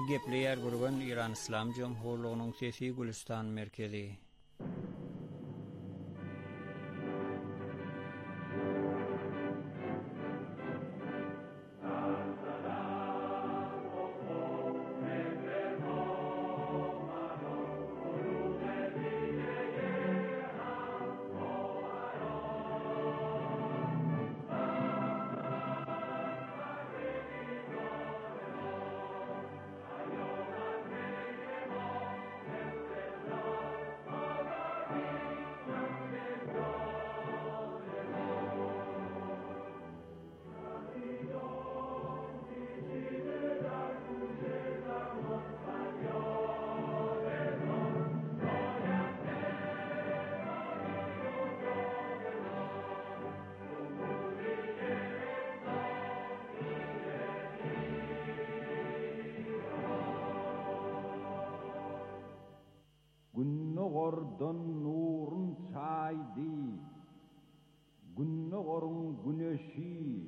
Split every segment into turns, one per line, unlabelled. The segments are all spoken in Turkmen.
Gepleyer gurgan İran İslam Cumhurluğu'nun sesi Gülistan merkezi.
Günnogordan nurun çaydı, günnogorun güneşi,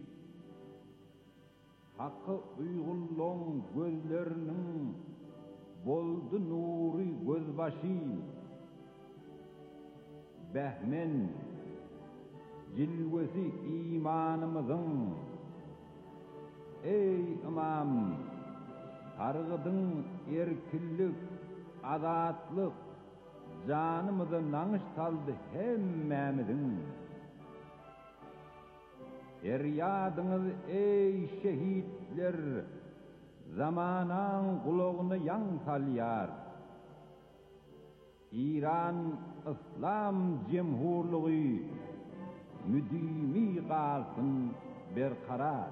hakkı uygulluğun gözlerinin boldu nuri gözbaşı, behmen cilvesi imanımızın, ey imam, targıdın erkillik, azatlık, canımızı nanış taldı hemmemizin. Feryadınız ey şehitler, zamanan kulağını yan salyar. İran İslam Cumhurluğu müdimi kalsın berkarar.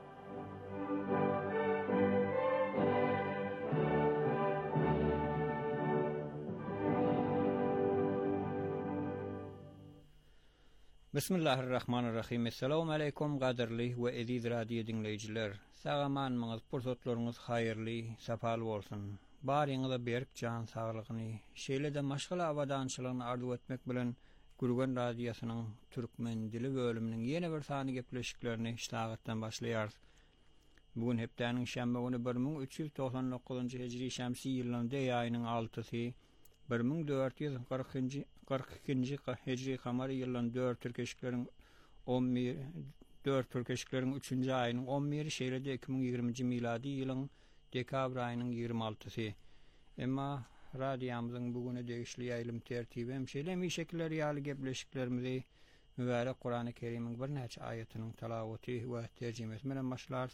Bismillahirrahmanirrahim. Assalamu alaikum qadirli we aziz radio dinleyiciler. Sagamanmyňyz, pursatlaryňyz haýyrly, sapal bolsun. Baryňyza berk can saglygyny, şeýle-de maşgala awadançylygyny arzu etmek bilen Gürgen radiosynyň türkmen dili bölüminiň ýene bir sany gepleşiklerini işlagatdan başlaýar. Bugun hepdeniň şäme güni 1399-njy hijri şämsi ýylynyň aýynyň 6-sy 1442-njy hijri kamary ýylynyň 4 türkeşikleriň 3-nji aýynyň 11 şeýle-de 2020-nji miladi ýylyň dekabr aýynyň 26-sy. Emma radiýamyzyň bugüne degişli ýaýlym tertibi hem şeýle şekiller ýaly gepleşiklerimizi mübarek Kur'an-ı Kerim'iň bir näçe aýatynyň talawaty we terjimesi bilen başlar.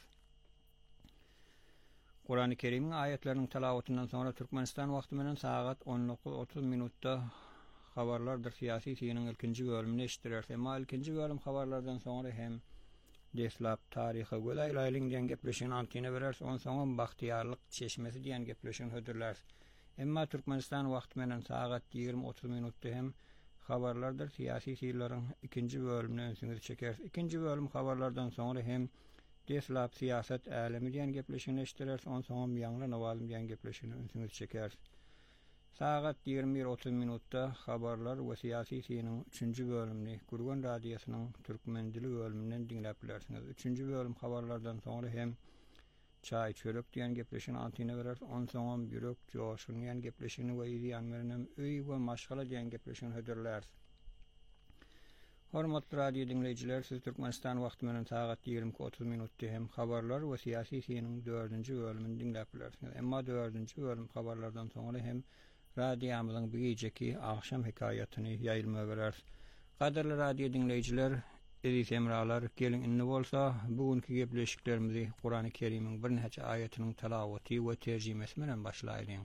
Kur'an-ı Kerim'iň ayetlerinin talavutundan sonra Türkmenistan wagty menen saat 19:30 minutda habarlardyr siyasi tiýiniň ilkinji bölümini eşitdiler. Emma ilkinji bölüm habarlardan sonra hem deslap taryhy göz aýlaýlyň diýen gepleşigini antine berer, on soňra Bahtiýarlyk çeşmesi diýen gepleşigini hödürler. Emma Türkmenistan wagty menen saat 20:30 minutda hem habarlardyr siyasi tiýlerin ikinji bölümini öňsüňize çeker. İkinji bölüm habarlardan sonra hem deslap siýasat älemi diýen gepleşigini eşitdiler, on soňra ýaňla nawalym diýen gepleşigini öňsüňize çeker. Saat 21:30 minutda habarlar we siýasy tiýiniň 3-nji bölümini Gürgen radiosynyň türkmen dili bölüminden dinläp bilersiňiz. 3-nji bölüm habarlardan sonra hem çaý çörek diýen gepleşigini antine berer, on soňra ýürek joşun diýen gepleşigini we ýan menen öý we maşgala diýen gepleşigini hödürler. Hormatly radio dinleyijiler, siz Türkmenistan wagty menen saat 20:30 minutda hem habarlar we siýasy tiýiniň 4-nji bölümini dinläp bilersiňiz. Emma 4-nji bölüm habarlardan soňra hem radiýamyzyň bir geceki akşam hikayatyny ýaýylma berer. Gaderli radio dinleyijiler, aziz emralar, gelin inni bolsa bugünkü gepleşiklerimizi Kur'an-ı Kerim'iň bir näçe aýatynyň talawaty we terjimesi bilen başlaýlyň.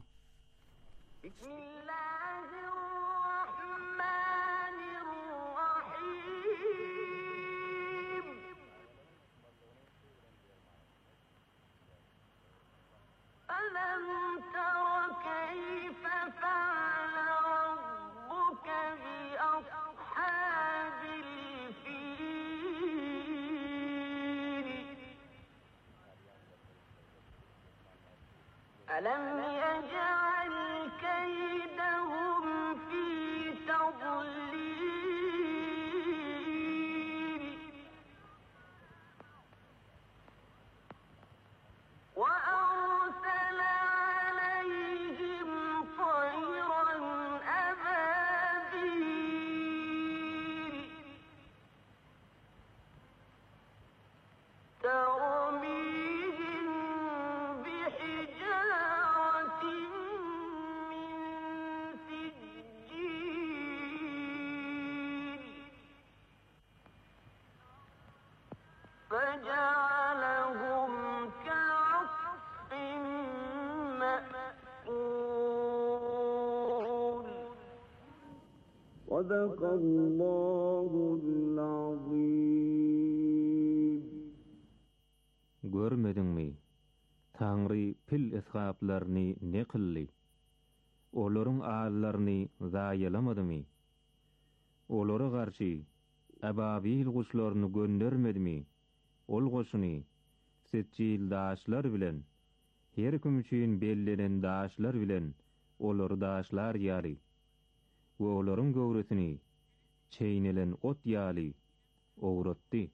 أَلَمْ تَرَ كَيْفَ فَعَلَ رَبُّكَ بِأَصْحَابِ الْفِيلِ أَلَمْ يَجْعَلْ كَيْدَهُمْ فِي تَضْلِيلٍ وَأَرْسَلَ
صدق الله العظيم.
Görmediňmi? Taňry pil esgaplarny ne kılly? Olaryň ağallaryny zaýalamadymy? Olara garşy ababil guşlaryny göndermedimi? Ol goşuny setçil daşlar bilen, her kim üçin bellenen daşlar bilen olary daşlar ýaly. We olaryň göwresini çeýnelen ot ýaly owratdy.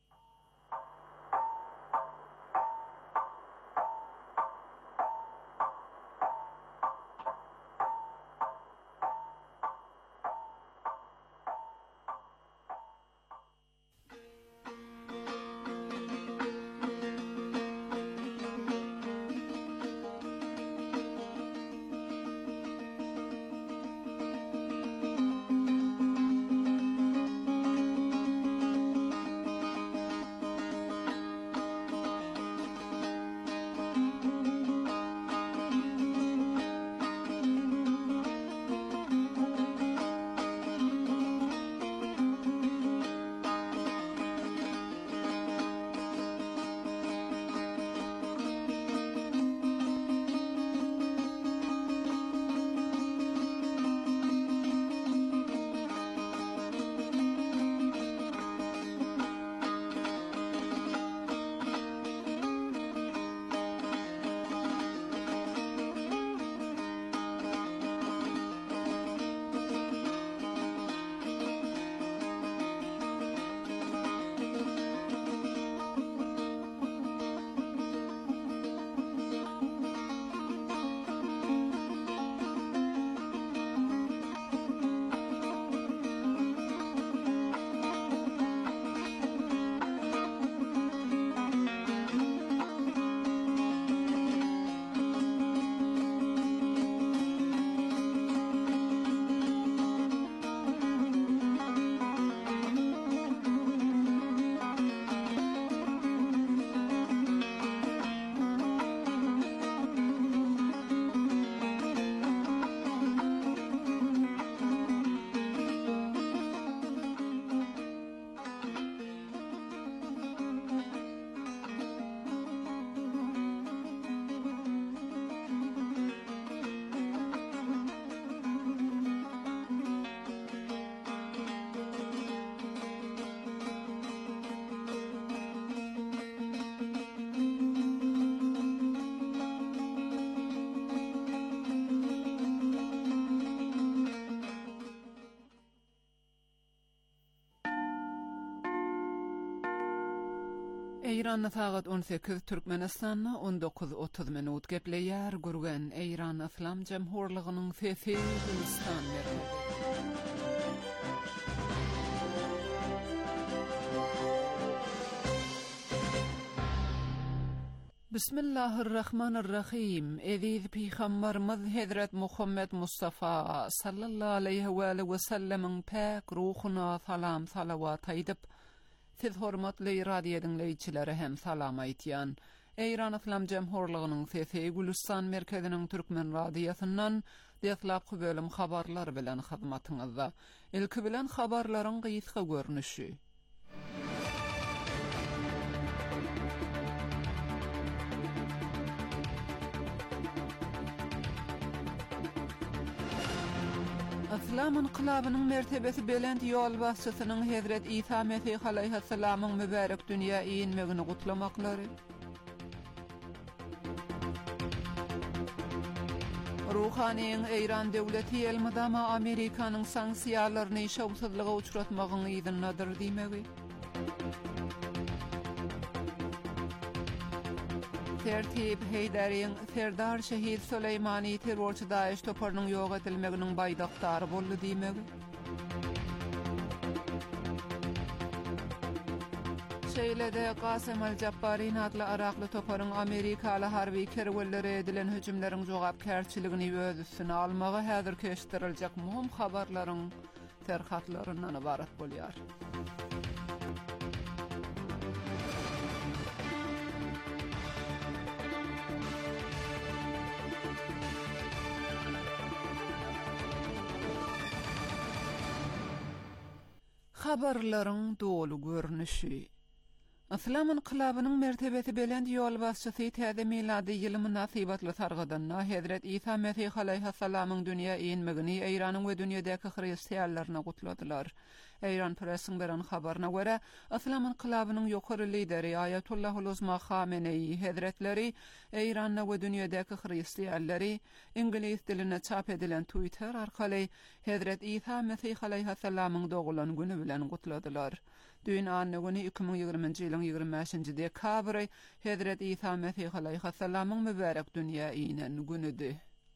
İran saat 18 Türkmenistan'na 19:30 minut gepleýär gürgen İran Islam Jemhurlygynyň sesi Gülistan berdi. Bismillahirrahmanirrahim. Eziz Peygamberimiz Hazret Muhammed Mustafa sallallahu aleyhi ve sellem'in pak ruhuna salam salavat aýdyp, siz hormatly radio dinleýiçilere hem salam aýtýan. İran Islam Jemhurlygynyň sesi Gülistan merkeziniň türkmen radiosundan deslapky bölüm habarlar bilen hyzmatyňyzda. Ilki bilen habarlaryň gysga görnüşi. İslam inqilabynyň mertebesi belend ýol başçysynyň Hazret İsa Mesih aleyhisselamyň mübarek dünýä iýinmegini gutlamaklary. Ruhaniň İran döwleti elmydama Amerikanyň sanksiýalaryny şowsuzlyga uçratmagyny ýygynadyr diýmegi. Tertip Heydariň Serdar Şehid Süleýmani terrorçy Daeş toparynyň ýok edilmeginiň baýdaktary boldy diýmegi. Şeýlede Qasem al-Jabbari adly Arakly toparyň Amerikaly harby kerwellere edilen hüjümleriň jogapkärçiligini öz üstüne almagy häzir keşdiriljek muhim habarlaryň terhatlaryndan ibarat bolýar. Habarlaryň dolu görnüşi. Islam inqilabynyň mertebesi belend ýol başçysy täze milady ýyly munasybatly sargadanna Hazrat İsa Mesih aleyhissalamyň dünýä inmegini Eýranyň we dünýädäki hristiýanlaryna gutladylar. Eýran pressiň beren habaryna görä, Islam inqilabynyň ýokary lideri Ayatullahul Uzma Khamenei Hazretleri Eýranyň we dünýädäki hristiýanlary ingilis diline çap edilen Twitter arkaly Hazrat İsa Mesih aleyhissalamyň dogulany güni bilen gutladylar. Dün anny güni 2020-nji ýylyň 25-nji dekabry Hazrat İsa Mesih aleyhissalamyň mübarek dünýä inen günüdi.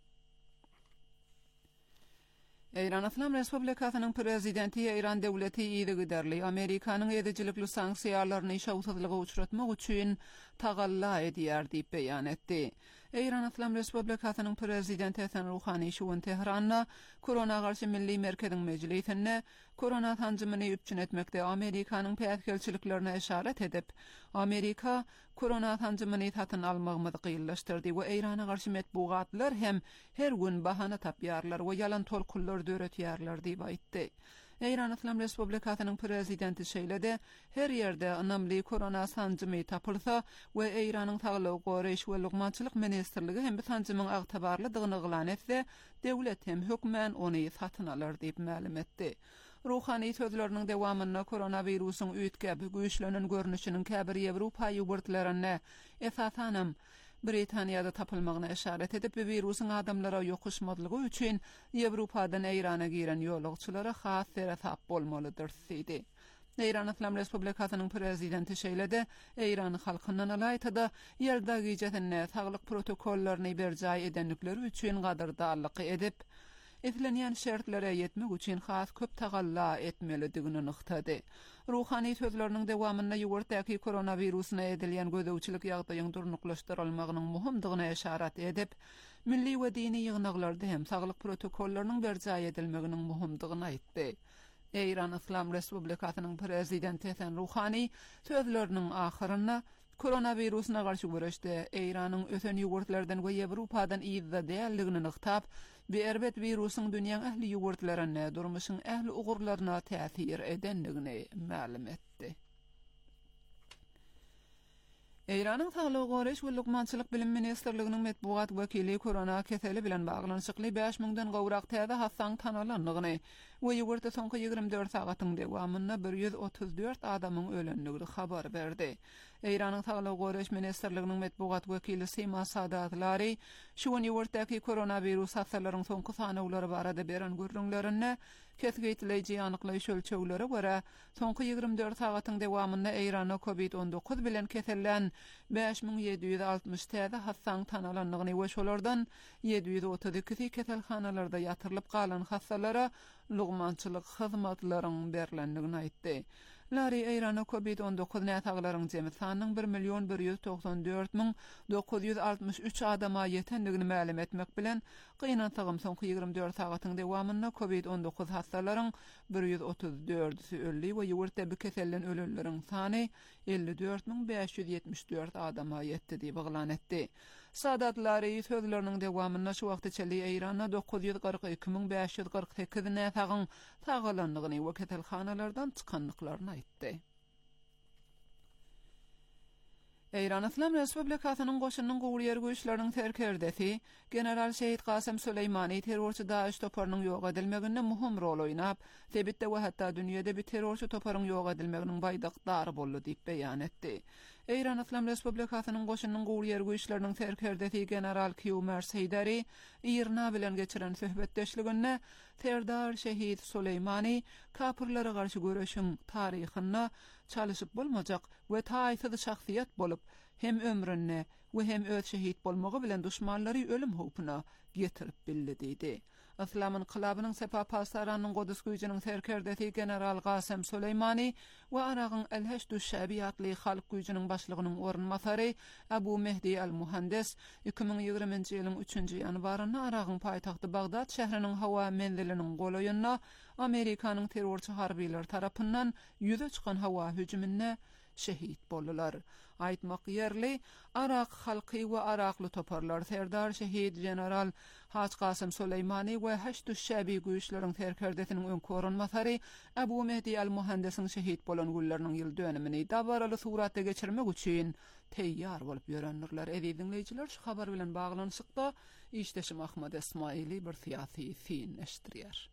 Eýran Islam Respublikasynyň prezidenti Eýran döwleti ýygy Amerikanyň edijilikli sanksiýalaryny şawsuzlyga uçratmak üçin tagalla edýär diýip beýan etdi. Eýran Islam Respublikasynyň prezidenti Hasan Ruhani şu Tehranda korona garşy milli merkeziň mejlisinde korona tanjymyny üpçün etmekde Amerikanyň päýtgelçiliklerine işaret edip, Amerika korona tanjymyny tatyn almagymyzy gynlaşdyrdy we Eýrana garşy metbuatlar hem her gün bahana tapýarlar we yalan tolkullar döretýärler diýip aýtdy. Eýran Islam Respublikasynyň prezidenti şeýlede her ýerde anamly korona tanjymy tapylsa we Eýranyň Saglyk goraýş we lugmançylyk ministrligi hem bu tanjymyň agtabarlydygyny glan etse, döwlet hem hökmen ony satyn alar diýip ma'lum etdi. Ruhani sözlerinin dewamyna koronavirusyň üýtgäp güýçlenen görnüşiniň käbir Ýewropa ýurtlaryna esasanam Britaniýada tapylmagyna işaret edip, virusyň adamlara ýokuşmadlygy üçin Ýewropadan Eýrana giren ýolagçylara has terasap bolmalydyr diýdi. Eýran Islam Respublikasynyň prezidenti şeýlede Eýran halkyndan alaytyda ýerde gijetine saglyk protokollaryny berjay edenlikleri üçin gadyrdarlyk edip, etlenýän şertlere ýetmek üçin has köp tagalla etmelidigini nyktady. Ruhani sözleriniň dewamyna ýurtdaky koronawirusyna edilýän gözegçilik ýagdaýyň durnuklaşdyrylmagynyň muhimdygyna işaret edip, milli we dini ýygnaklarda hem saglyk protokollarynyň berjay edilmeginiň muhimdygyny aýtdy. Eýran Islam Respublikasynyň prezidenti Hasan Ruhani sözleriniň ahyryna koronawirusyna garşy güreşde Eýranyň ösen ýurtlardan we Ýewropadan ýyzda däldigini nyktap, berbet virusyň dünýäň ähli ýurtlaryna, durmuşyň ähli ugurlaryna täsir edenligini ma'lum etdi. Eýranyň Saglyk goraýş we lugmançylyk bilim ministrliginiň metbuat wekili korona keseli bilen baglanyşykly 5000-den gowrak täze hassaň tanalanlygyny we ýurtda soňky 24 sagatyň dewamyna 134 adamyň ölenligini habar berdi. Eýranyň Saglyk goraýş ministrliginiň metbuat wekili Sima Sadatlary şu ýurtdaky koronavirus hasalaryň soňky sanawlary barada beren görüňlerini kesgitleýiji anyklaýyş ölçeglere görä soňky 24 sagatyň dewamyna Eýrana COVID-19 bilen keselen 5760 täze hassaň tanalanlygyny we şolardan 732 keselhanalarda ýatyrylyp galan hassalara lugmançylyk hyzmatlaryň berilenligini aýtdy. Lari Eýrana COVID-19 nätaglaryň jemy sanynyň 1.194.963 adama ýetenligini ma'lum etmek bilen gynantygym soňky 24 sagatyň dewamyna COVID-19 hassalaryň 134-si ölli we ýurtda bu kesellen ölenleriň sany 54.574 adama ýetdi diýip baglan etdi. Sadatlary sözleriniň dewamyna şu wagtda çeli Eýrana 942.548 nätagyň tagalanlygyny we keselhanalardan çykanlyklaryny aýtdy. Eýran Islam Respublikasynyň goşunyň gowrýar güýçleriniň terkerdesi General Şehit Qasem Süleýmani terrorçy Daeş toparynyň ýok edilmeginde muhim rol oýnap, sebitde we hatda dünýede bir terrorçy toparynyň ýok edilmeginiň baýdakdary boldy diýip beýan etdi. Eýran Islam Respublikasynyň goşunyň gowrýar güýçleriniň terkerdesi General Qumar Heydari Irna bilen geçiren söhbetdeşliginde Serdar Şehit Süleýmani kapyrlara garşy göreşiň taryhyna çalışyp bolmajak we taýsy şahsiýet bolup hem ömrüne we hem öz şehit bolmagy bilen düşmanlary ölüm howpuna getirip bildi diýdi. Islam inqilabynyň sepa pasaranyň Godus güýjiniň serkerdesi General Qasem Süleýmani we Aragyň El-Heşdü Şäbi atly halk güýjiniň başlygynyň orunmasary Abu Mehdi al-Muhandis 2020-nji ýylyň 3-nji ýanwaryna Aragyň paýtagty Bagdad şähriniň hawa menziliniň golaýyna Amerikanyň terrorçy harbiler tarapyndan ýüze çykan hawa hüjümine şehit boldular. Aýtmak ýerli, Arak halky we Arakly toparlar serdar şehit general Haç Kasym Süleýmany we Haçdy şäbi güýçleriň terkerdetiniň öňkorunmasary Abu Mehdi al-Muhandisiň şehit bolan günleriniň ýyl dönümini dabaraly suratda geçirmek üçin teýýar bolup ýörenlerler. Dinleýijiler, şu habar bilen baglanyşykda işdeşim Ahmad Esmaili bir siýasy fin eşdirýär.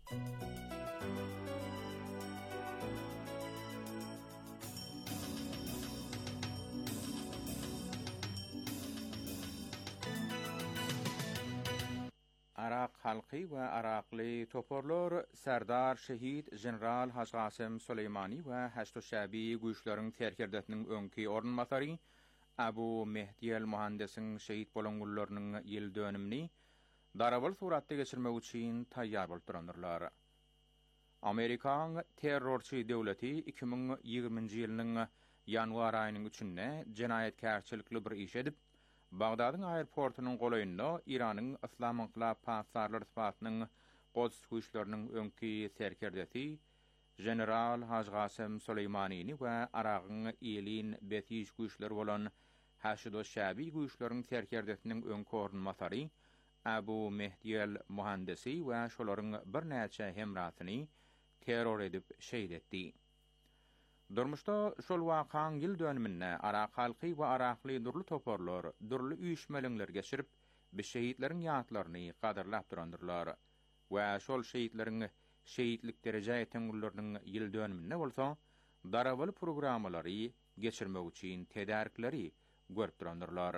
Arak halky we Arakly toparlar serdar şehit general Haç Kasym Süleýmany we Haçdy şäbi güýçleriň terkerdetiniň öňki ornmasary Abu Mehdi al-Muhandisiň şehit bolan günleriniň ýyl dönümini darabal suratda geçirmek üçin taýýar bolup duranlar. Amerikan terrorçy döwleti 2020-nji ýylyň ýanwar aýynyň 3-nde jenaýetkarçylykly bir iş edip Bagdadyň aýerportunyň golaýynda Iranyň Islam Inqilab Pasarlary Spatynyň Quds güýçleriniň öňki serkerdeti general Haç Kasym Süleýmanyny we Aragyň ýylyn betiş güýçleri bolan Haçdy şäbi güýçleriň serkerdetiniň öňkorunmasary Abu Mehdi al-Muhandisi we şolaryň bir näçe hemratyny terror edip şeýit etdi. Durmuşda şol wakaň ýyl dönümine Arak halky we Arakly durly toparlar, durly üýşmeliňler geçirip bir şehitleriň ýatlaryny gadarlap durandyrlar we şol şehitleriň şehitlik derejä ýetenleriniň ýyl dönümine bolsa darawaly programmalary geçirmek üçin tedarikleri görüp durandyrlar.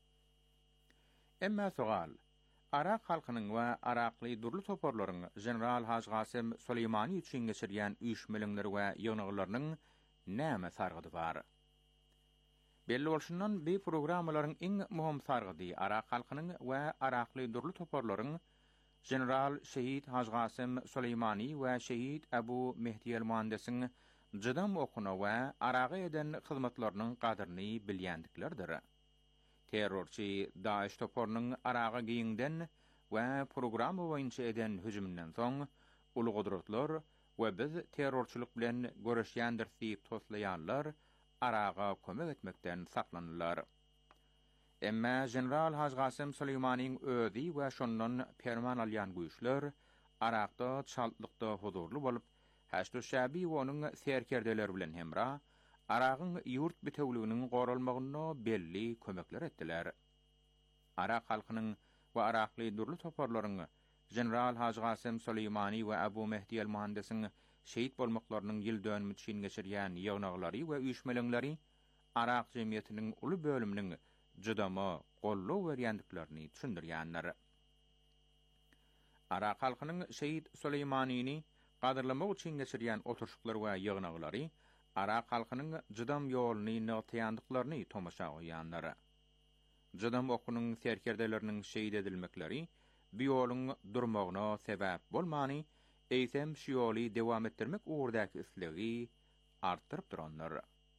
Emma sogal Arak halkynyň we Arakly durly toparlaryň general Haç Kasym Süleýmany üçin geçirýän üýşmeliňleri we ýöňeglerini näme sargydy bar? Belli bolşundan bu programmalaryň iň muhim sargydy Arak halkynyň we Arakly durly toparlaryň general şehit Haç Kasym Süleýmany we şehit Abu Mehdi al-Muhandisiň jydam okuna we Araga eden hyzmatlarynyň gadyryny bilýändiklerdir. Terrorçy Daesh toparynyň Araga giýinden we programma boýunça eden hüjümünden soň uly gudratlar we biz terrorçylyk bilen görüşýändir diýip toslaýanlar Araga kömek etmekden saklanýarlar. Emma general Haç Kasym Süleýmanyň özi we şondan perman alýan güýçler Arakda çaltlykda huzurly bolup, Haçdy şäbi we onuň serkerdeleri bilen hemra Aragyň ýurt bitewliginiň goralmagyna belli kömekler etdiler. Arak halkynyň we Arakly durly toparlaryň general Haç Kasym Süleýmany we Abu Mehdi al-Muhandisiň şehit bolmaklarynyň ýyl dönümi üçin geçirýän ýygnaglary we üýşmeliňleri Arak jemgyýetiniň uly bölüminiň jydama gollaw berýändiklerini düşündirýänler. Arak halkynyň şehit Süleýmanyny gadarlamak üçin geçirýän oturşyklar we ýygnaglary Arak halkynyň jydam ýoluny näçeýändiklaryny tomaşa goýanlar. Jydam okunyň serkerdeleriniň şehit edilmekleri bu ýoluň durmagyna sebäp bolmany, eýsem şu ýoly dewam etdirmek ugrdaky isligi artdyryp duranlar.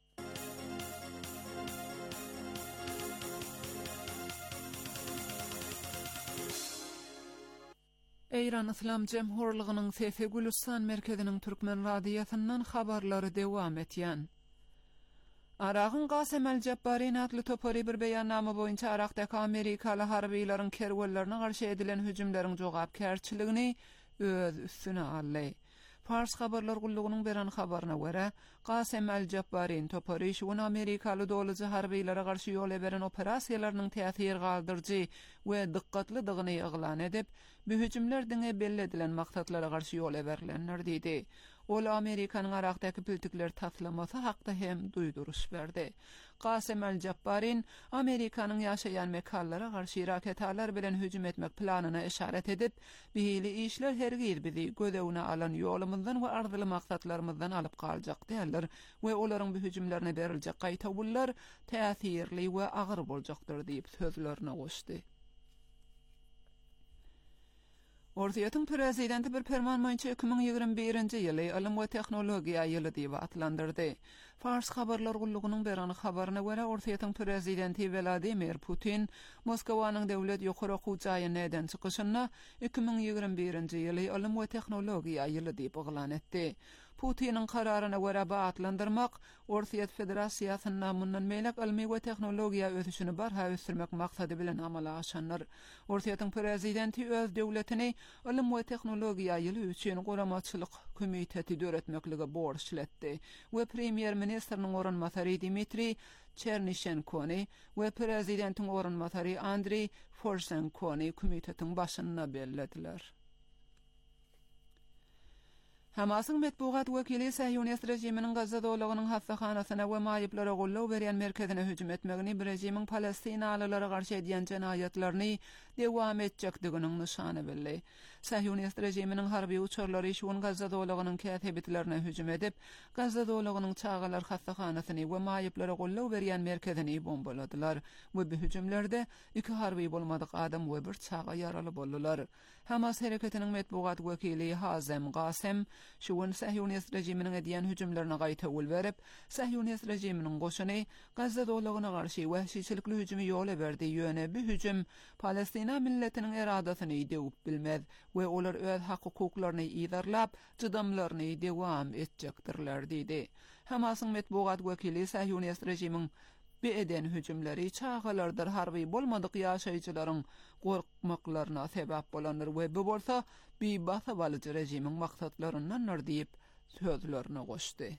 Eýran Islam Jemhurlygynyň Sefe Gülistan merkeziniň türkmen radiýasyndan habarlary dewam etýän. Aragyň Kasym al-Jabbari adly topary bir beýannama boýunça Arakdaky Amerikaly harbiýlaryň kerwellerine garşy edilen hüjümleriň jogapkärçiligini öz üstüne aldy. Fars habarlar gullugynyň beren habaryna görä, Kasym al-Jabbari topary şuň Amerikaly dowlaty harbiýlere garşy ýol beren operasiýalarynyň täsir galdyrjy we dikkatlidigini ýaglan edip, bu hüjümler diňe belli edilen maksatlara garşy ýol berilenler diýdi. Ol Amerikanyň Arakdaky piltikler taslamasy hakda hem duýduruş berdi. Kasym al-Jabbari Amerikanyň ýaşaýan mekanlara garşy raketler bilen hüjüm etmek planyna işaret edip, "Bihili işler hergir bizi gödewine alan ýolumyzdan we arzyly maksatlarymyzdan alyp galjak" diýerler we olaryň bu hüjümlerine beriljek gaýtawullar täsirli we agyr boljakdyr diýip sözlerine goşdy. Ortaýatyň prezidenti bir ferman boýunça 2021-nji ýyly ilim we tehnologiýa ýyly diýip atlandyrdy. Fars habarlar gullugynyň beran habaryna görä, Ortaýatyň prezidenti Vladimir Putin Moskwanyň döwlet ýokary okuw jaýyna eden çykyşyna 2021-nji ýyly ilim we tehnologiýa ýyly diýip oglan etdi. Putin'in kararına göre baatlandırmak, Ortiyet Federasyasyndan mundan meýlek ilmi we teknologiýa ösüşini barha ösürmek maksady bilen amala aşanlar. Ortiýetyň prezidenti öz döwletini ilim we teknologiýa ýyly üçin goramaçylyk komiteti döretmekligi borçletdi we premier ministriniň oranmatary Dmitri Chernishenkony we prezidentiň oranmatary Andrey Poroshenkony komitetiň başyna bellediler. Hamasyň metbugat wekili Sahyonist rejiminiň Gazza dowlagynyň hassahanasyna we maýyplara gollaw berýän merkezine hüjüm etmegini rejimiň Palestinalylara garşy edýän jenayatlaryny dewam etjekdiginiň nyşany belli. Sahyonist rejiminiň harby uçurlary şuň Gazza dowlagynyň kätebitlerine hüjüm edip, Gazza dowlagynyň çağalar hassahanasyny we maýyplara gollaw berýän merkezini bombaladylar we bu hüjümlerde 2 harby bolmadyk adam we bir çağa ýaraly boldular. Hamas hereketiniň metbugat wekili Hazem Qasem şuň Sahyonist rejiminiň edýän hüjümlerine gaýta ul berip, Sahyonist rejiminiň goşuny Gazza dowlagyna garşy wahşiçilikli hüjümi ýola berdi ýöne bu hüjüm Palestina milletiniň eradasyny dewip bilmez we olar öz hak-hukuklaryny ýydarlap, jydamlaryny dewam etjekdirler diýdi. Hamasyň metbugat wekili Sahyonist rejimiň bu eden hüjümleri çağalardır harby bolmadyk ýaşaýjylaryň gorkmaklaryna sebäp bolanlar we bu bolsa bir basabalyjy rejimiň maksatlaryndandyr diýip sözlerini goşdy.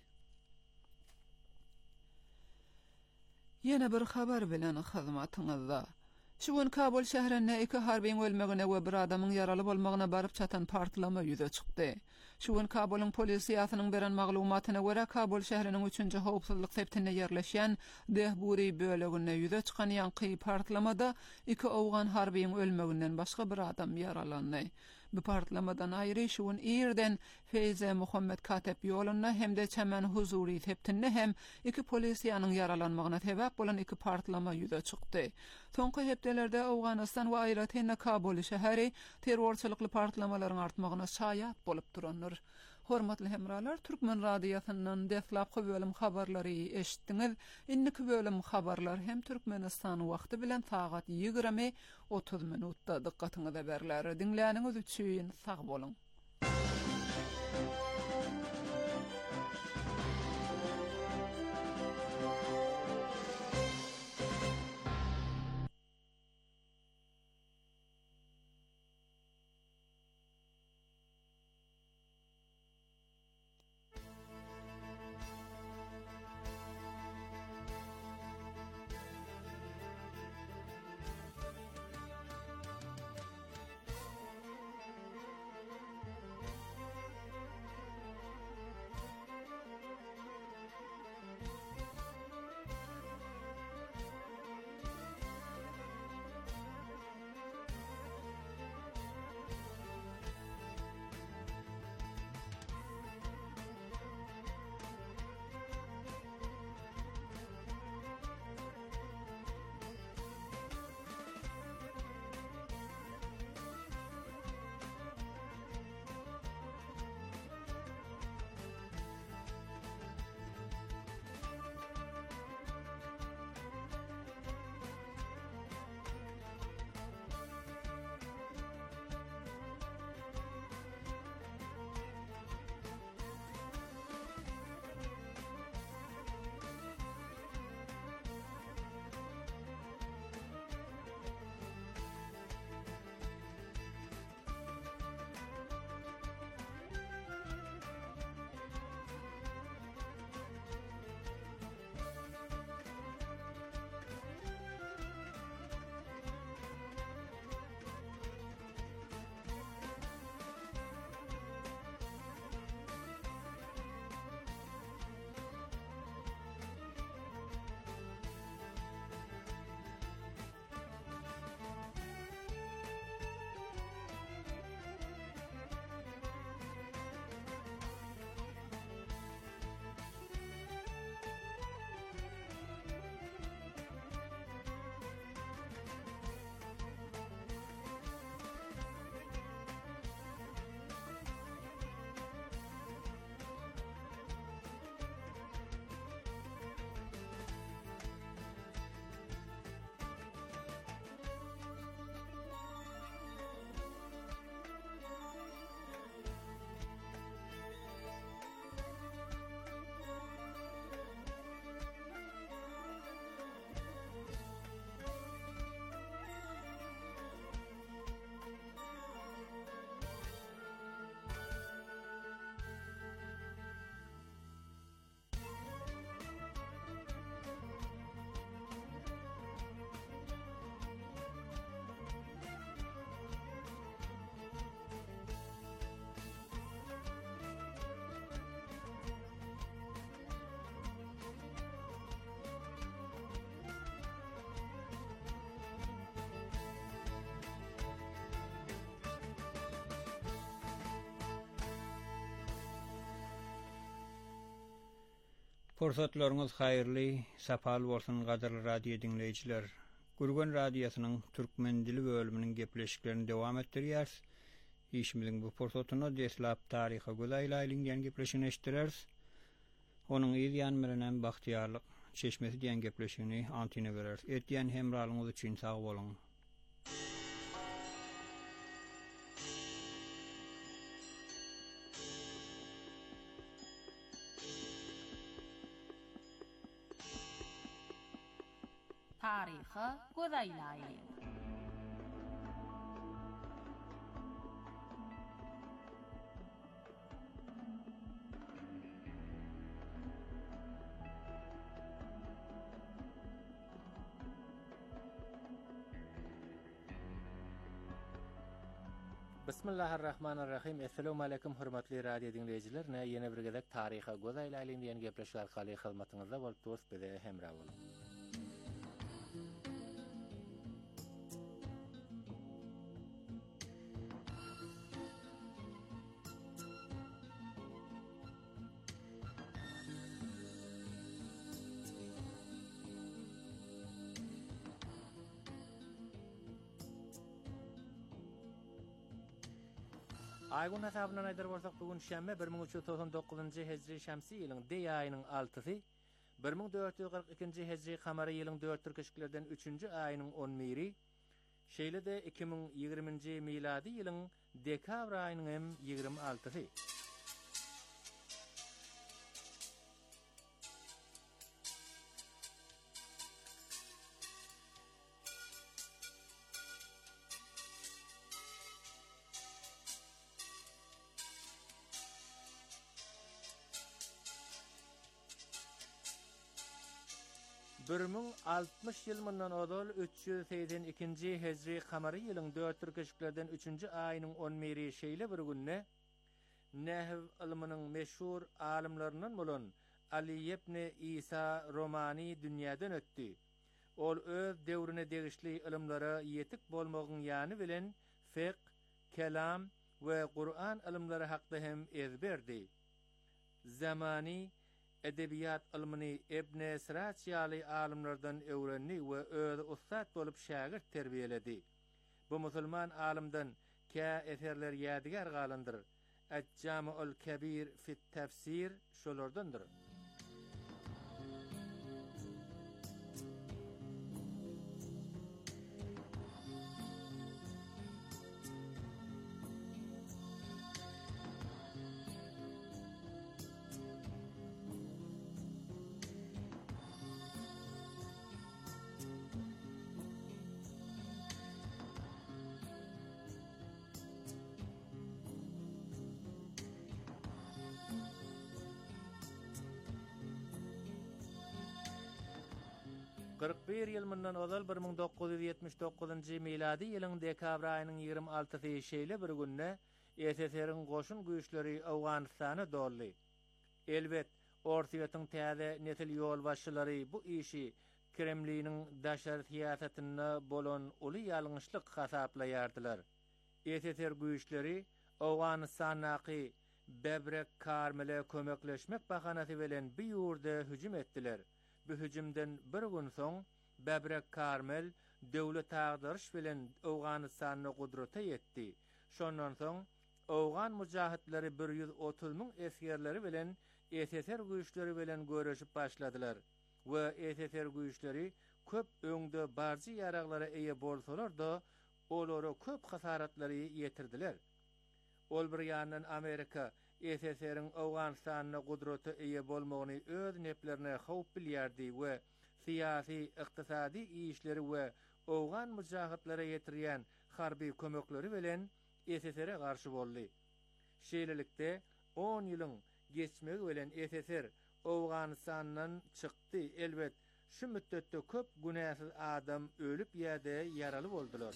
Ýene bir habar bilen hyzmatyňyzda. Şuň Kabul şäherinde 2 harbiň ölmegine we bir adamyň ýaraly bolmagyna baryp çatan partlama ýüze çykdy. Şuň Kabulyň polisiýasynyň beren maglumatyna görä Kabul şäheriniň 3-nji howpsuzlyk septine ýerleşýän Dehburi bölegine ýüze çykan ýanky partlamada 2 awgan harbiň ölmeginden başga bir adam ýaralandy. Bu partlamadan aýry şuň ýerden Feyze Muhammed Katep ýoluna hemde Çemen Huzuri septine hem 2 polisiýanyň ýaralanmagyna sebäp bolan 2 partlama ýüze çykdy. Soňky hepdelerde Awganystan we aýratynda Kabul şäheri terrorçylykly partlamalaryň artmagyna şaýat bolup duranlar. Hormatly hemralar, Türkmen radiosynyň deslapky bölüm habarlary eşitdiňiz. Indiki bölüm habarlar hem Türkmenistan wagty bilen sagat 20:30 minutda dikkatyňize berler. Dinläniňiz üçin sag bolun.
Pursatlaryňyz haýyrly, sapal bolsun gadarly radio dinleýijiler. Gürgen radiosynyň türkmen dili bölüminiň gepleşiklerini dowam etdirýäris. İşimiziň bu pursatyny deslap taryha gölaýlaýlyň gepleşigini eşitdireriz. Onuň ýan bilen bagtyarlyk çeşmesi diýen gepleşigini antyna bereriz. Etdiýän hemralyňyz üçin sag boluň.
Taryha gözaýlaýly.
Bismillahirrahmanirrahim. Assalamu alaykum hurmatly radio dinleyijiler. Ýene bir gezek taryha gözaýlaýly diýen gepleşik arkaly hyzmatyňyzda bolup durýar bize hemra bolun. Aygun hesabyna näder bolsak bugun şäme 1399-njy hejri şämsi ýylyň D aýynyň 6-sy, 1442-nji hejri kamary ýylyň 4 türkeşiklerden 3-nji aýynyň 11-i, şeýle de 2020-nji miladi ýylyň dekabr aýynyň hem 26-sy. Bürmüň 60 ýyl mundan odol 382-nji hejri kamary ýylyň 4 türkeşiklerden 3-nji aýynyň 11-i şeýle bir günne nähw ilminiň meşhur alimlerinden bolan Ali ibn Isa Romani dünýäden ötdi. Ol öz döwrüne degişli ilimlere ýetik bolmagyň ýany bilen fiqh, kelam we Qur'an ilimleri hakda hem ezberdi. Zamani edebiyat ilmini Ibn Sirat ýaly alimlerden öwrenni we özi ustad bolup şagirt terbiýeledi. Bu musulman alimden ka eserler ýadigar galandyr. Ec-Jami'ul Kabir fi tefsir şolardandyr. Bir ýyl mundan ozal 1979-njy miladi ýylyň dekabr aýynyň 26-sy şeýle bir günne SSR-iň goşun güýçleri Awganystana doldy. Elbet, Ortaýatyň täze nesil ýol başçylary bu işi Kremliniň daşary siýasatyna bolan uly ýalňyşlyk hasaplaýardylar. SSR güýçleri Awganystanaky Bebrek Karmele kömekleşmek bahanasy bilen bir ýurda hüjüm etdiler. Bu hüjümden bir gün soň Bebrek Karmel döwlet agdarış bilen Awganystanyny gudrata ýetdi. Şondan soň Awgan mujahitleri 130 000 eskerleri bilen SSR güýçleri bilen görüşip başladylar. We SSR güýçleri köp öňde barjy ýaraglara eýe bolsalar da olary köp hasaratlary ýetirdiler. Ol bir ýandan Amerika SSR-iň Awganystanyna gudrata eýe bolmagyny öz neplerine howp bilýärdi we siyasi, iqtisadi işleri we Awgan mujahitleri ýetirýän harby kömekleri bilen SSR-e garşy boldy. Şeýlelikde 10 ýylyň geçmegi bilen SSR Awganystanyň çykdy. Elbet, şu müddetde köp günäsiz adam ölüp ýa-da ýaraly boldular.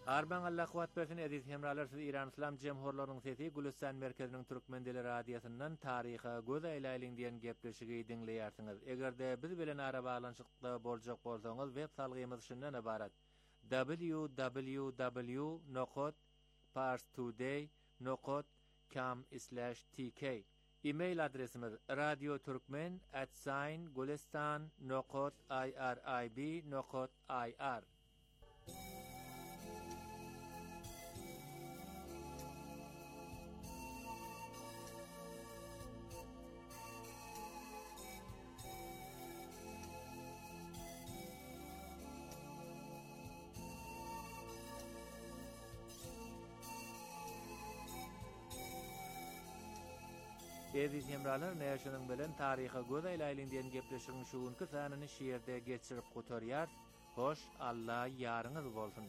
Arban Allah kuwat bersin edis hemralar siz İran İslam Cemhurlarynyň sesi Gülistan merkeziniň Türkmen dili radiosyndan taryha göz aýlaýlyň diýen gepleşigi dinleýärsiňiz. Egerde biz bilen ara baglanyşykda boljak bolsaňyz web salgymyz şundan ibarat: www.parstoday.com/tk. E-mail adresimiz radioturkmen@gulistan.irib.ir. Eziz hemralar, näşenin bilen taryha göz aýlaýlyň diýen gepleşigiň şugunky sanyny şiýerde geçirip gutarýar. Hoş, Allah ýaryňyz bolsun.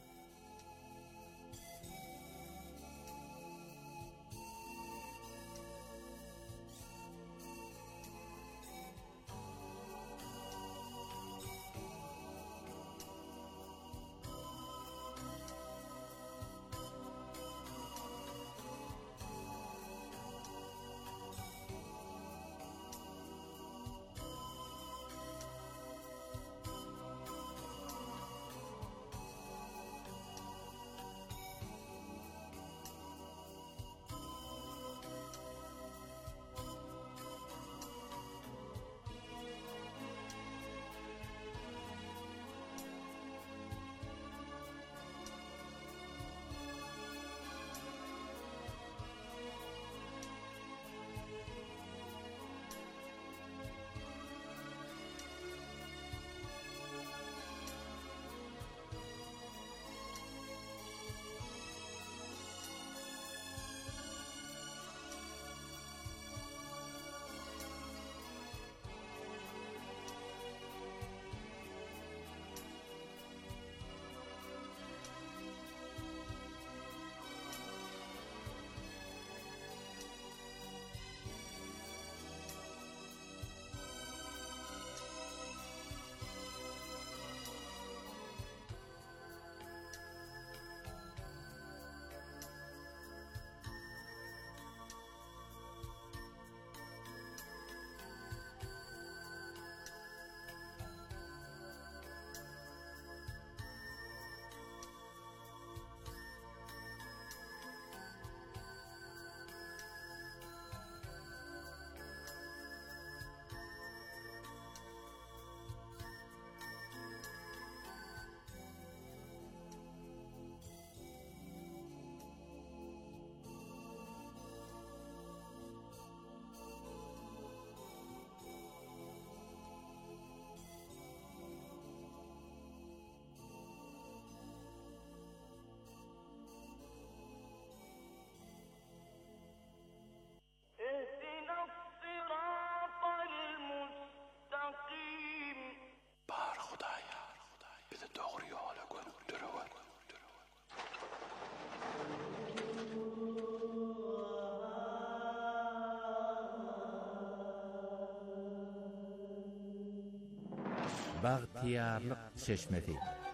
Bagtiyarlyk çeşmesi.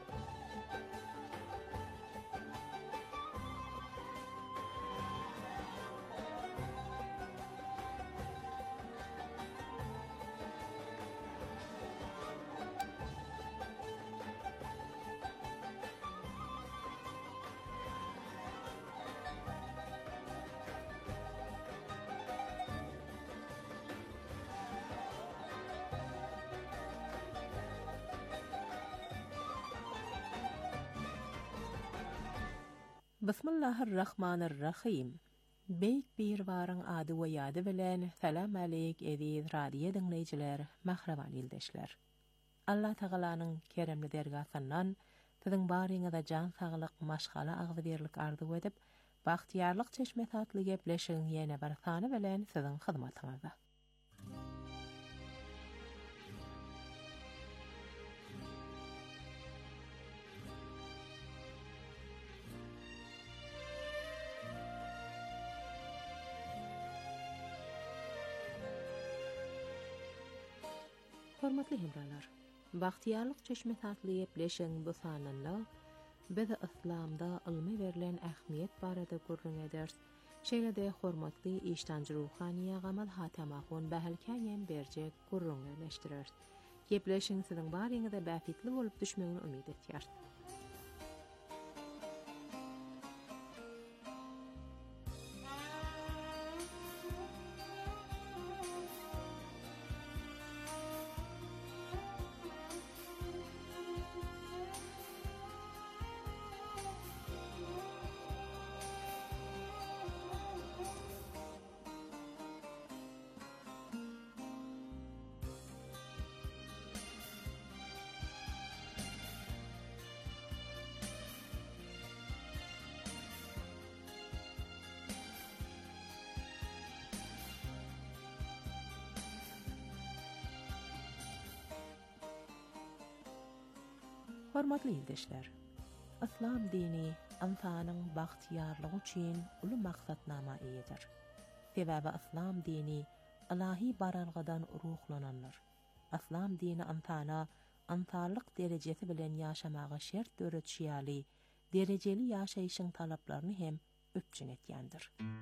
Bismillahirrahmanirrahim. Beyk bir barın ady we ýady bilen salam aleyk ediz radio dinleýijiler, mahraman ildeşler. Allah Taalanyň keremli dergahyndan siziň baryňyza jan saglyk, maşgala agzybirlik arzu edip, bagtiyarlyk çeşmesi atly gepleşigiň ýene bir sany bilen siziň hyzmatyňyzda. Hormatly hemralar, bagtiyarlyk çeşmesi atly gepleşigiň bu sanynda Biz İslamda ilme verilen ähmiýet barada gurrun eders. Şeýle-de hormatly işdanjy ruhaniýa Gamal Hatamahun bähelkäýem berjek gurrun eleşdirer. Gepleşiň siziň baryňyzda bäfitli bolup düşmegini umyt etýär. Hormatly ýurtdaşlar, İslam dini insanyň bagtyarlygy üçin uly maksatnama eýedir. Sebäbi İslam dini ilahi baralgydan ruhlananlar. İslam dini insana insanlyk derejesi bilen ýaşamagy şert öğretýäli, derejeli ýaşaýyşyň talaplaryny hem öpçün etýändir.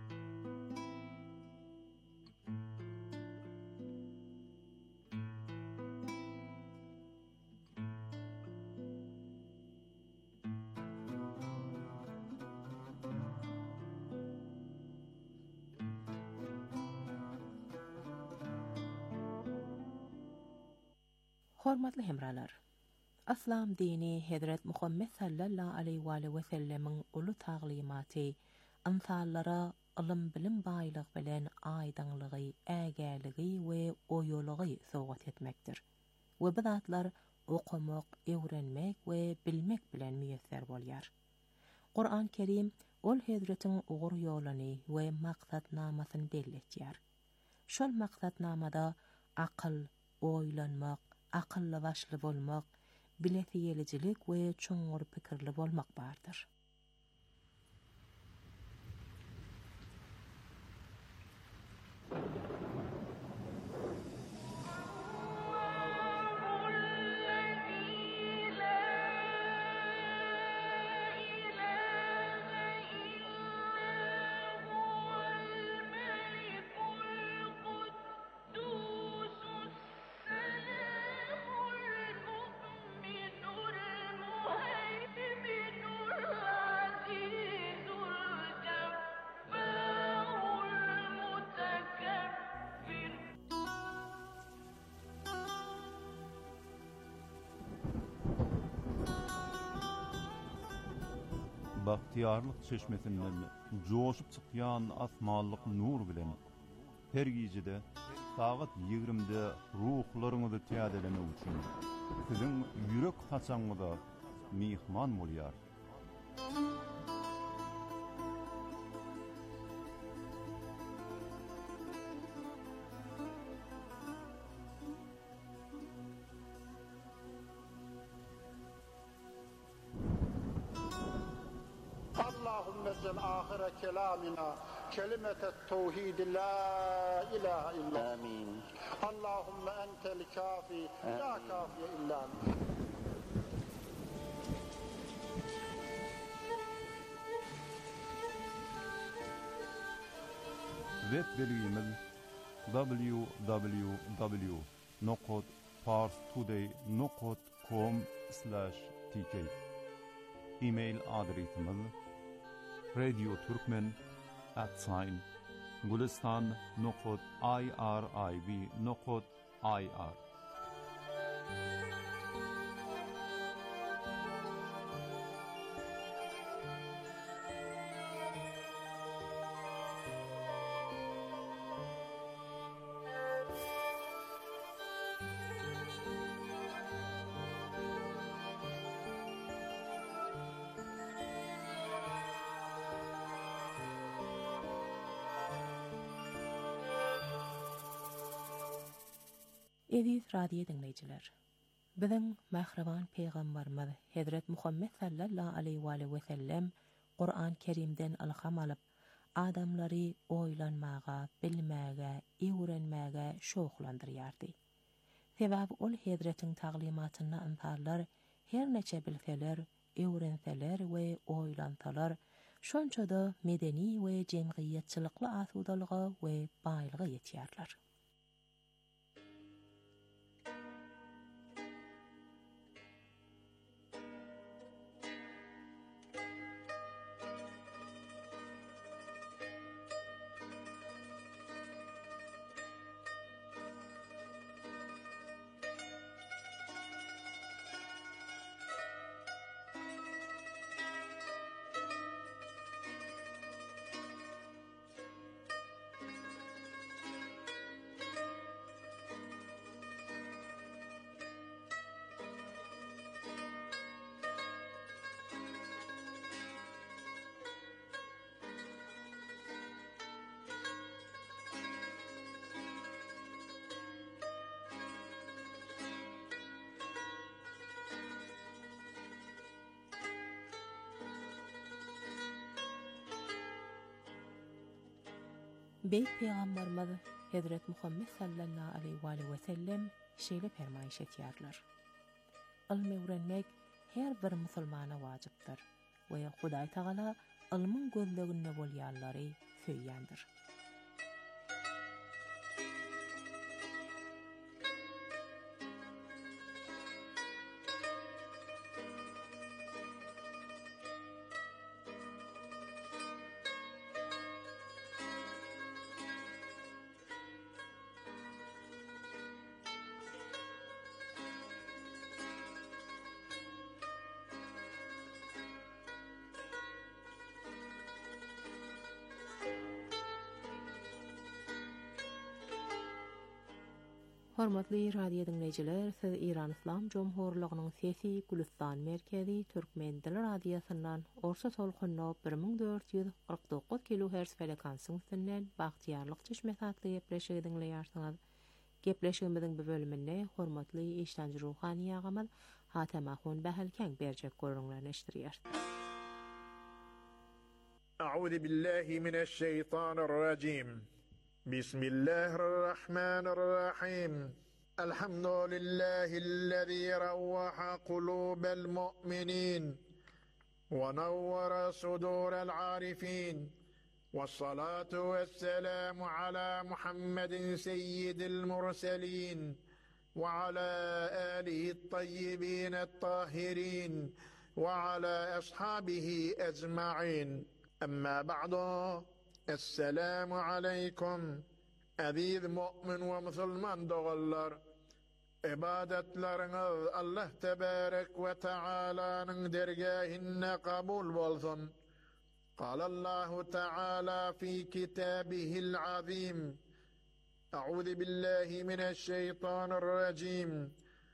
Hormatly hemralar, İslam dini Hazret Muhammed sallallahu aleyhi ve sellemin ulu taglimaty insanlara ilm bilim baýlygy bilen aýdanlygy, ägäligi we oýulygy sowgat etmekdir. We bu zatlar okumak, öwrenmek we bilmek bilen müýesser bolýar. Qur'an Kerim ol Hazretiň ugur ýoluny we maksatnamasyny belli etýär. Şol maksatnamada akyl, oýlanmak, akıllı başlı bolmak, biletiyelicilik we çoňur pikirli bolmak bardyr.
Bahtiyarlyk çeşmesinden joşup çykýan asmanlyk nur bilen her gijede saat 20-de ruhlaryňyzy täzelemek üçin siziň ýürek haçaňyza mihman bolýar.
Allahümme ahire kelamina kelimetet tevhid la ilahe illa. Amin. Allahümme entel kafi la kafiye illa ente.
Web belüğimiz www.parstoday.com/tk. E-mail adresimiz radioturkmen@gulistan.irib.ir.
Aziz radio dinleyijiler, biziň mähreban peýgamberimiz Hazret Muhammed sallallahu aleyhi ve sellem Qur'an Kerimden ilham alyp adamlary oýlanmaga, bilmäge, öwrenmäge şoğlandyrýardy. Sebäbi ol Hazretiň taglimatyny insanlar her neçe bilseler öwrenseler we oýlansalar, şonça da medeni we jemgyýetçilikli asudalyga we baýlyga ýetýärler. Beyt Peygamberimiz Hazret Muhammed sallallahu aleyhi ve sellem şeýle fermaýyş etýärler. Ilmy öwrenmek her bir musulmana wajypdyr we Hudaý Taala ilmiň gözleginde bolýanlary söýýändir. Hormatly radio dinleyijiler, siz İran İslam Jomhurlygynyň Sesi Gülistan merkezi Türkmen dili radiosundan orta tolkunna 1449 kHz frekansy üstünden bagtýarlyk çeşmesatly gepleşigi dinleýärsiňiz. Gepleşigimiziň bu bölüminde hormatly işlenji ruhani ýagymyz Hatemahun Bahalken berjek görüňlerini eşdirýär.
A'udhu billahi mineşşeytanirracim. Bismillahirrahmanirrahim. Elhamdülillahi'llezî ravvaha kulûbel mu'minin ve nawwara sudûrel arifin. Vessalatu vesselamu ala Muhammedin seyyidil murselin ve ala âlihi't tayyibînet tahirin ve ala ashabihi ecma'in. Amma ba'du. Esselamu aleykum. Aziz mu'min ve musulman doğallar. İbadetleriniz Allah tebarek ve Teala'nın dergâhine kabul bolsun. Qalallahu Teala fi kitabihil azim. A'udhu billahi mineşşeytanirracim.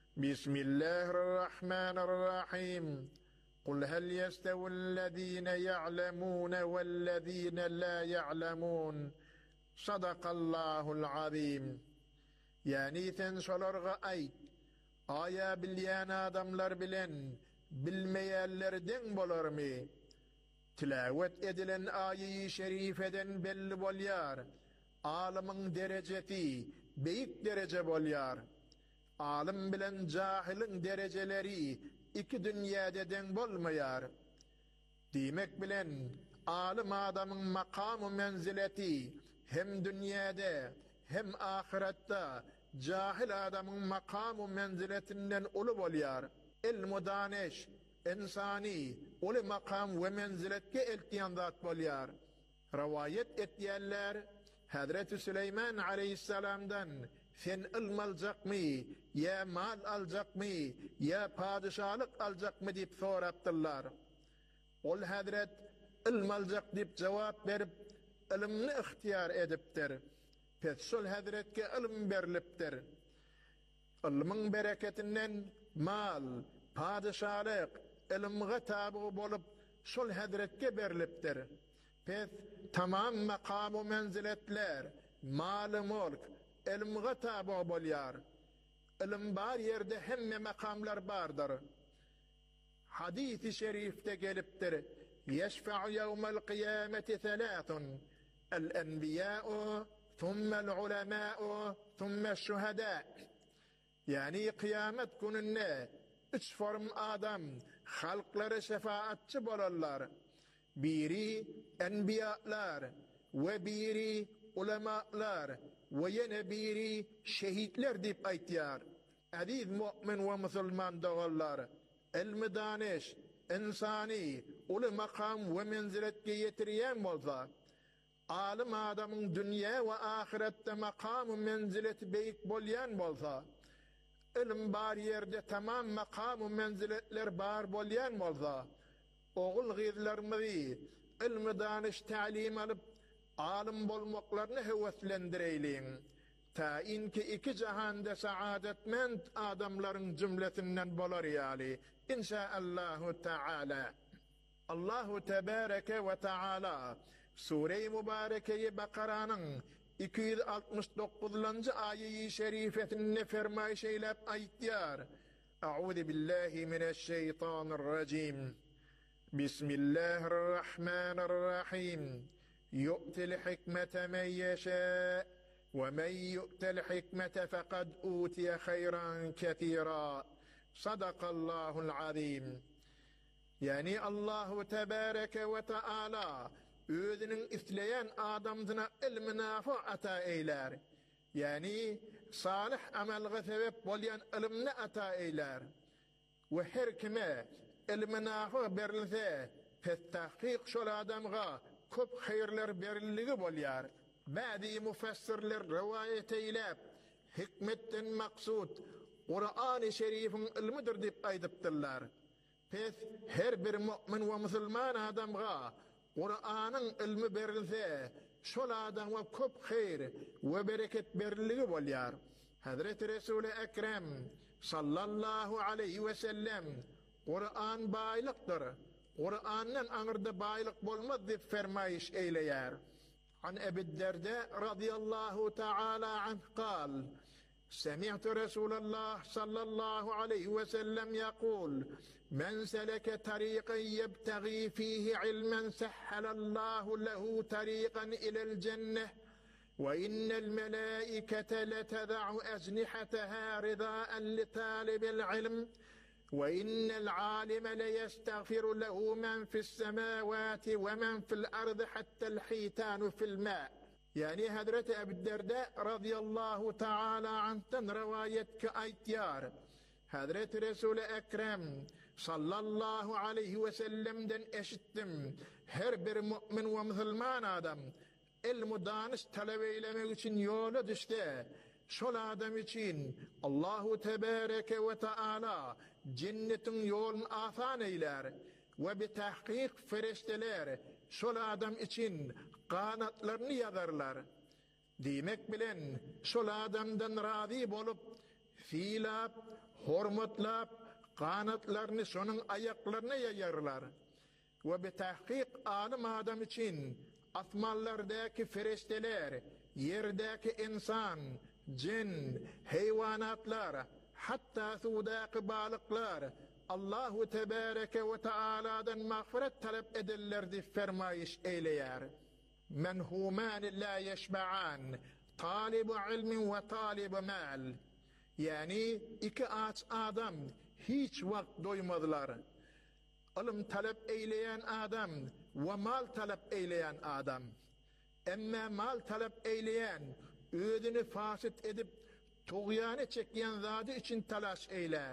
Bismillahirrahmanirrahim. قل هل يستوي الذين يعلمون والذين لا يعلمون صدق الله العظيم. Yani sen solarga ayt, aya bilyen adamlar bilen bilmeýärlerden bolarmy? Tilawet edilen ayi şerifeden belli bolýar. Alymyň derejesi beýik derece bolýar. Alim bilen jahilin dereceleri iki dünyada den bolmaýar. Dimek bilen alim adamyň makamy menzileti hem dünyada hem ahiretde jahil adamyň makamy menziletinden uly bolýar. Ilmu daneş insani uly makam we menziletke eltiýan zat bolýar. Rawayet etýärler Hazreti Süleyman aleyhisselamdan sen ilm aljakmy, ya mal aljakmy, ya padişahlyk aljakmy diýip sorapdylar. Ol Hazret ilm aljak diýip jogap berip, ilmni ihtiýar edipdir. Pes şol Hazretke ilm berilipdir. Ilmiň bereketinden mal, padişahlyk, ilmge tabi bolup şol Hazretke berilipdir. Pes tamam makam menziletler, mal mulk, ilmge tabi bolýar. Ilim bar yerde hemme makamlar bardır. Hadis-i şerifte gelipdir. Yeşfa'u yevmel kıyameti thelâthun. El-enbiyâ'u, thummel ulemâ'u, thummel şuhedâ. Yani kıyamet gününde üç form adam halklara şefaatçi bolarlar. Biri enbiyalar ve biri ulemalar ve yine biri şehitler dip aytiyar. Aziz mu'min ve musulman doğallar. Ilmi daniş, insani, ulu makam ve menziletke yetiriyen bolsa, alim adamın dünya ve ahirette makamı menzileti beyik bolyan bolsa, ilim bar yerde tamam makamı menziletler bar bolyan bolsa, oğul gizlerimizi ilmi daniş ta'lim alıp alim bolmaklarını heveslendireyleyin. Ta inki iki cahanda saadetmend adamların cümlesinden bolar yali. İnşaallahu Teala. Allahu Tebareke ve Teala Sure-i Mübareke'yi Bakara'nın 269. ayet-i şerifesinde fermayış eylep aytiyar. A'udhu billahi mineşşeytanirracim. Bismillahirrahmanirrahim. Yu'til hikmete men yeşâ وَمَنْ يُؤْتَ الْحِكْمَةَ فَقَدْ أُوتِيَ خَيْرًا كَثِيرًا صَدَقَ اللّٰهُ الْعَظِيمُ. Yani Allahu Tebareke ve Teala özünün isleyen adamdına ilmi nafi ata eyler. Yani salih amelge sebep bolyan ilmini ata eyler. Ve her kime ilmi nafi berilse fettahkik şol adamga köp hayırlar berilliği bolyar. Bazı müfessirler rivayet eylep hikmetten maksud Kur'an-ı Şerif'in ilmidir dip aydıptırlar. Pes her bir mümin ve musulman adamga Kur'an'ın ilmi berilse şol adamga köp hayır ve bereket berilliği bolyar. Hazreti Resul-i Ekrem sallallahu aleyhi ve sellem Kur'an baylıktır. Kur'an'ın anırda baylık bolmaz dip fermayış eyleyar. عن أبي الدرداء رضي الله تعالى عنه قال سمعت رسول الله صلى الله عليه وسلم يقول من سلك طريقا يبتغي فيه علما سهل الله له طريقا إلى الجنة وإن الملائكة لتضع أجنحتها رضاء لطالب العلم وإن العالم ليستغفر له من في السماوات ومن في الأرض حتى الحيتان في الماء. يعني حضرت أبي الدرداء رضي الله تعالى عنه رواية كأيتيار حضرت رسول أكرم صلى الله عليه وسلم دن أشتم her bir mümin ve musulman adam ilmu danış talep eylemek için yola düştü. Şol adam için Allahu Tebareke ve Teala cennetin yolunu asan eyler ve bir tahkik ferişteler şol adam için kanatlarını yazarlar. Demek bilen şol adamdan razı bolup fiilap, hormatlap kanatlarını şonun ayaklarına yayarlar. Ve bir tahkik alim adam için asmanlardaki ferişteler, yerdeki insan, cin, hayvanatlar, hatta sudaki balıklar Allahu Tebareke ve Teala'dan mağfiret talep ederlerdi fermayış eyleyar. Menhuman la yeşba'an, talibu ilmin ve talibu mal. Yani iki aç adam hiç vakt doymadılar. İlim talep eyleyen adam ve mal talep eyleyen adam. Emme mal talep eyleyen özünü fasit edip tuğyanı çekyen zatı için talaş eyler.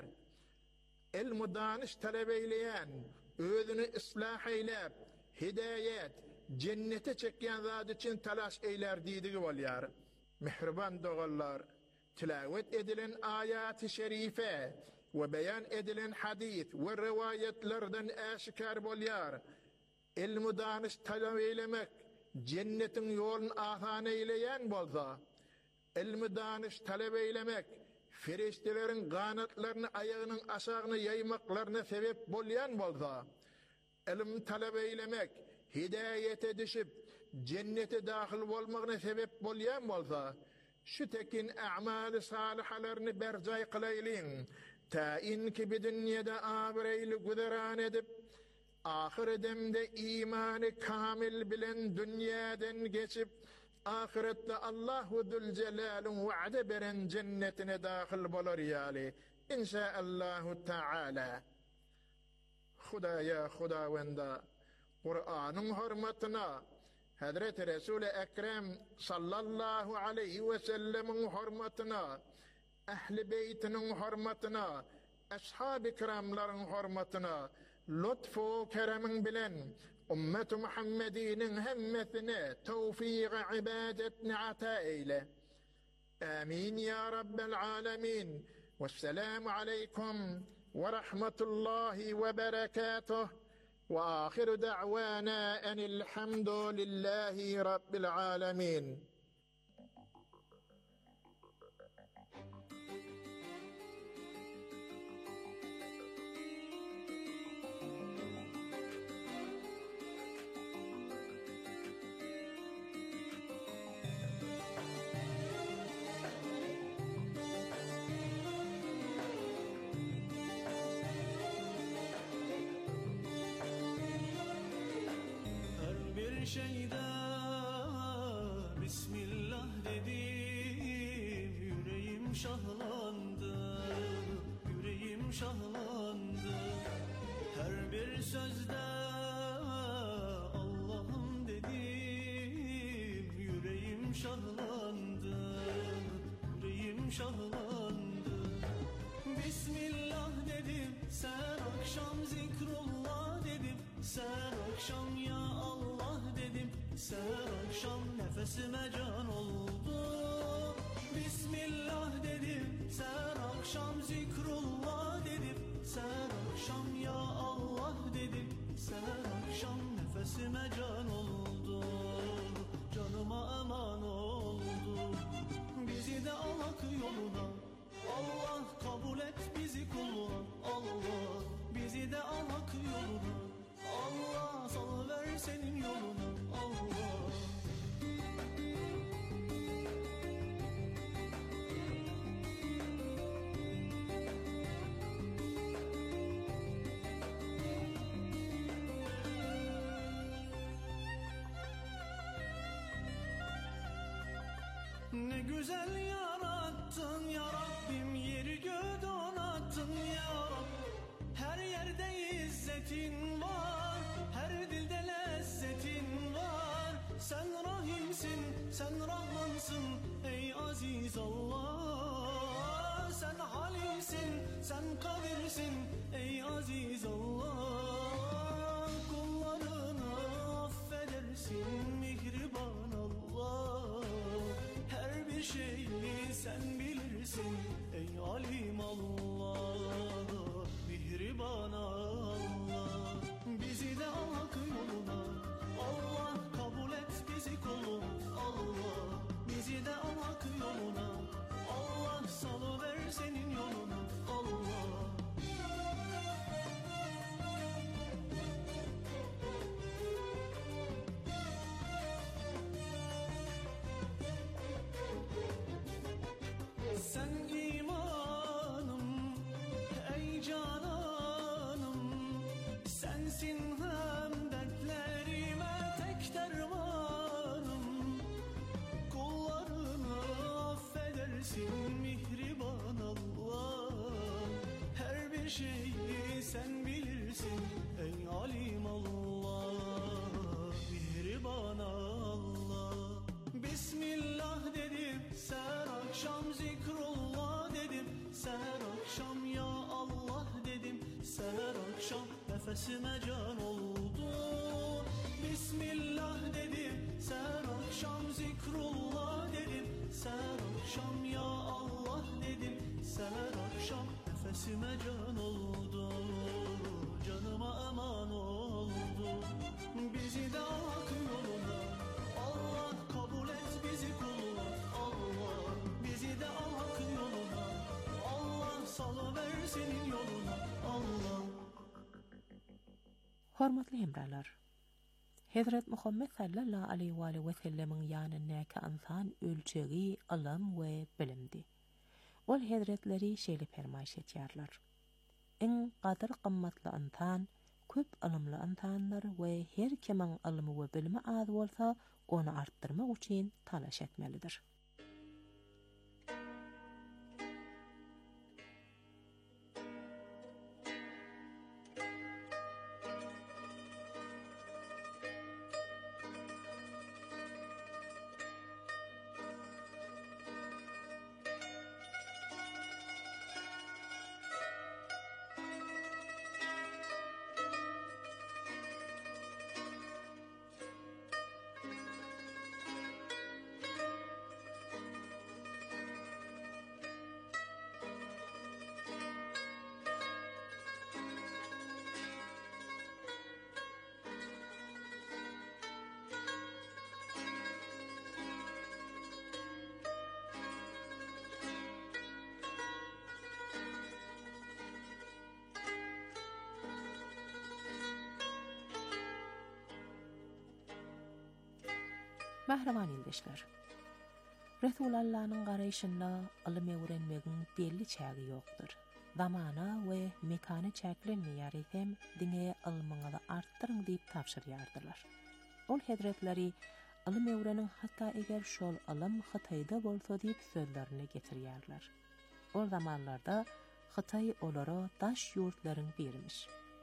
İlmi danış talep eyleyen özünü ıslah eylep hidayet cennete çekyen zatı için talaş eyler dediği olyar. Mihriban doğallar, tilavet edilen ayat-ı şerife ve beyan edilen hadis ve rivayetlerden aşikar bolyar. İlmi danış talep eylemek cennetin yolunu asan eyleyen bolsa, ilmi danış talep eylemek feriştelerin kanatlarını ayağının aşağını yaymaklarına sebep bolyan bolsa, ilim talep eylemek hidayete düşüp cennete dahil olmağına sebep bolyan bolsa, şu tekin a'mal-i salihalarını bercay kılaylin, ta inki bir dünyada abireyli güderan edip, ahir demde imanı kamil bilen dünyadan geçip, ahirette Allahu Zülcelal'ın vaade beren cennetine dahil bolar yali. İnşaallahu Teala. Hudaya Hudawanda Kur'an'ın hürmetine Hazreti Resul-i Ekrem sallallahu aleyhi ve sellemin hürmetine Ehl-i Beytinin hürmetine Ashab-ı kiramların hürmetine lütfu keremin bilen Ümmet-i Muhammedi'nin hemmesine tevfik-i ibadetini ata eyle. Amin ya Rabbel alemin. Vesselamu aleykum ve rahmetullahi ve berekatuh. Ve ahiru da'vana enilhamdülillahi Rabbil alemin.
Şeyde Bismillah dedim, yüreğim şahlandı, yüreğim şahlandı. Her bir sözde Allah'ım dedim, yüreğim şahlandı, yüreğim şahlandı. Bismillah dedim, sen akşam zikrullah dedim, sen akşam ya Allah dedim, sen akşam nefesime can oldu. Bismillah dedim, sen akşam zikrullah dedim, sen akşam ya Allah dedim, sen akşam nefesime can oldu. Canıma eman oldu. Bizi de al hak yoluna, Allah kabul et bizi kuluna. Allah bizi de al hak yoluna, Allah salıver senin yoluna. Allah ne güzel yarattın ya Rabbim, yeri göğü donattın ya Rabbim. Her yerde izzetin var, her dilde lezzetin var. Sen rahimsin, sen rahmansın ey aziz Allah. Sen halimsin, sen kadirsin ey aziz Allah. Kullarını affedersin mihriban Allah. Her bir şeyi sen bilirsin ey alim Allah. Mihriban Allah. Bizi de al hak yoluna, Allah kabul et bizi kuluna. Allah bizi de al hak yoluna, Allah salıver senin yoluna. Allah sen imanım ey cananım, sensin hem dertlerime tek dermanım. Kullarını affedersin mihriban Allah. Her bir şeyi sen bilirsin ey alim Allah. Mihriban Allah. Bismillah dedim, sen akşam zikrullah dedim, sen akşam ya Allah dedim, sen akşam nefesime can oldu. Bismillah dedim, sen akşam zikrullah dedim, sen akşam ya Allah dedim, sen akşam nefesime can oldu. Canıma eman oldu. Bizi de al hak yoluna, Allah kabul et bizi kuluna. Allah bizi de al hak yoluna, Allah salıver senin yoluna. Allah.
Hormatly hemralar. Hazret Muhammed sallallahu aleyhi ve sellemin yanındaki insan ölçeği ilim ve bilimdi. Ol hazretleri şeýle fermaýş etýärler. En gadyr gymmatly insan, köp ilimli insanlar we her kimin ilmi we bilimi az bolsa onu artdyrmak üçin talaş etmelidir. Mahraman ildeşler. Resulullah'ın garaýşynda ilim öwrenmegiň belli çägi ýokdur. Zamana we mekany çäklenmeýär hem diňe ilmiňi artdyryň diýip tapşyrýardylar. Ol hedretleri ilim öwreniň hatda eger şol ilim Hytaýda bolsa diýip sözlerini getirýärler. Ol zamanlarda Hytaý olara daş ýurtlaryň bermiş.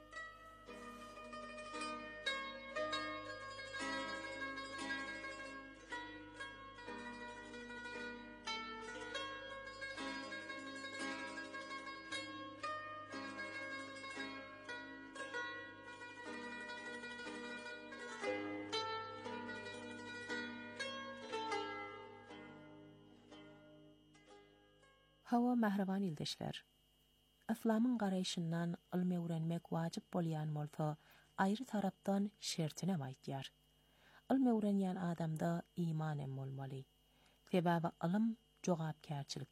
Hawa mahraban ildeşler. Islamyň garaýşyndan ilm öwrenmek wajyp bolýan bolsa, aýry tarapdan şertine aýtýar. Ilm öwrenýän adamda iman em bolmaly. Sebäbi ilim jogapkärçilik